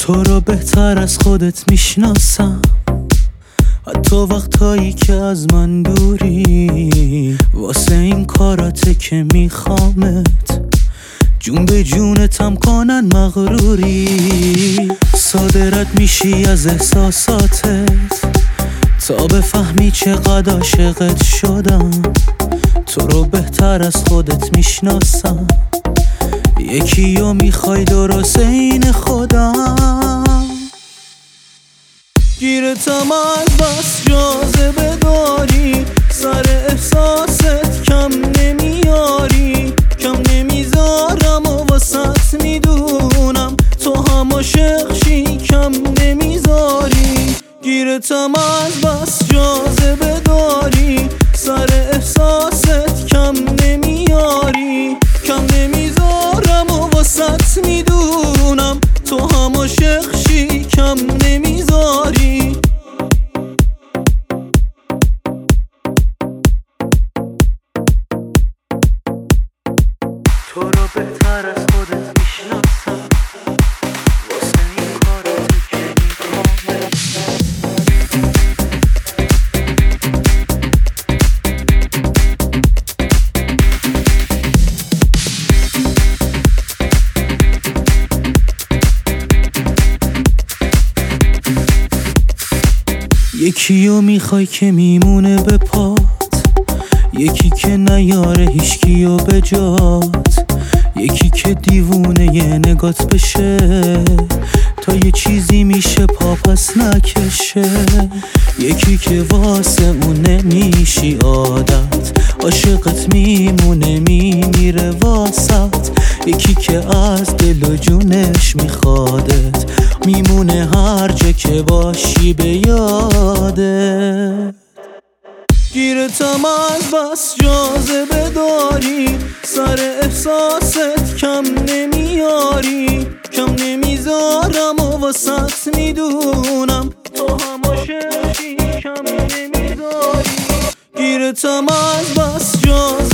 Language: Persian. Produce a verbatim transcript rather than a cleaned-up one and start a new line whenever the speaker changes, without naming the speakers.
تو رو بهتر از خودت میشناسم، حتی وقتایی که از من دوری. واسه این کاراته که میخوامت جون به جونتم کنن مغروری. صادرت میشی از احساساتت تا بفهمی چقدر عاشقت شدم. تو رو بهتر از خودت میشناسم، یکی رو میخوای درست این خودم. گیرتم از بس جاذبه داری، سر احساست کم نمیاری. کم نمیذارم و واسط میدونم تو هم عاشق شی کم نمیذاری. گیرتم از بس جاذبه داری، سر احساست کم نمیاری. کم نمیذارم و واسط میدونم تو هم عاشق شی کم نمیذاری. تو رو بهتر از خودت میشناسم، واسه این کارت که میخوامت. یکی رو میخوای که میمونه به پات، یکی که نیاره هیچکی رو به جات. یکی که دیوونه یه نگات بشه تا یه چیزی میشه پا پس نکشه. یکی که واسه اون نمیشی عادت، عاشقت میمونه میمیره واسط. یکی که از دل و جونش میخوادت، میمونه هر جا که باشی به یادت. گیرتم از بس جاذبه داری، سر احساست کم نمیاری. کم نمیذارم و واسط میدونم تو هم عاشقی کم نمیذاری. گیرتم از بس جاذبه